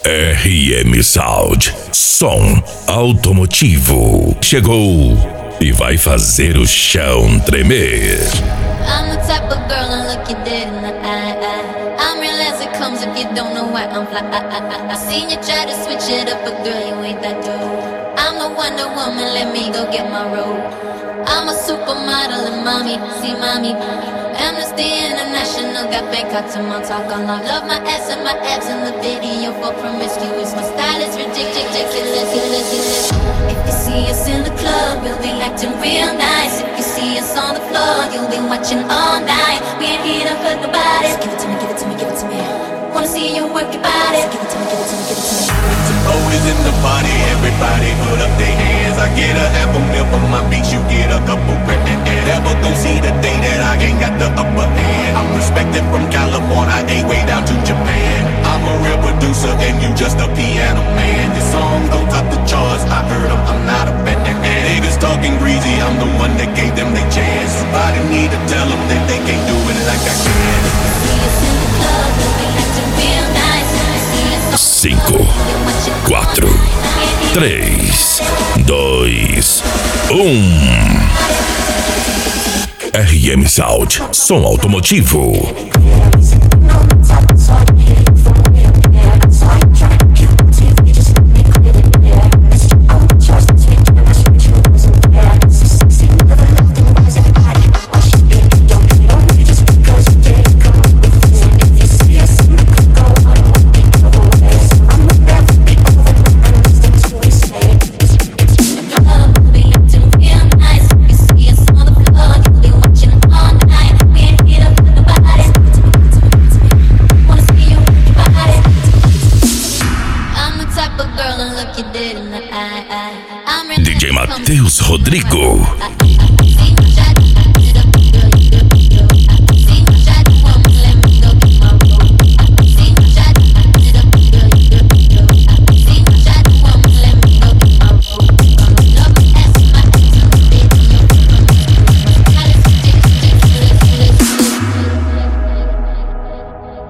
RM Sound, som automotivo. Chegou e vai fazer o chão tremer. I'm the type of girl and look you dead in the eye. I'm real as it comes if you don't know why I'm fly. I seen you try to switch it up, but girl, you ain't that dude. I'm the Wonder Woman, let me go get my robe. I'm a supermodel and mommy, see mommy. Amnesty International got Bangkok to Montauk on lock. Love my ass and my abs in the video for promiscuous. My style is ridiculous. If you see us in the club, we'll be acting real nice. If you see us on the floor, you'll be watching all night. We ain't here to hurt nobody. Just give it to me, give it to me, give it to me. Wanna see you work your body. Just give it to me, give it to me, give it to me. Always in the party, everybody put up their hands. I get a half a mil for my beats, you get a couple grand. Never gon' see the day that I ain't got the upper hand. I'm respected from California, ain't way down to Japan. I'm a real producer and you just a piano man. Your song don't top the charts, I heard them, I'm not a fan. Niggas talking greasy, I'm the one that gave them their chance. Somebody need to tell them that they can't do it like I can. See us in the club, we'll be acting real nice. See us 5, 4, 3, 2, 1. RM Sound, som automotivo. DJ Matheus Rodrigo.